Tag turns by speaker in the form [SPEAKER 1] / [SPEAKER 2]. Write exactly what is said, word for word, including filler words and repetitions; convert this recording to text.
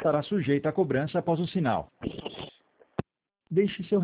[SPEAKER 1] estará sujeita a cobrança após o sinal. Deixe seu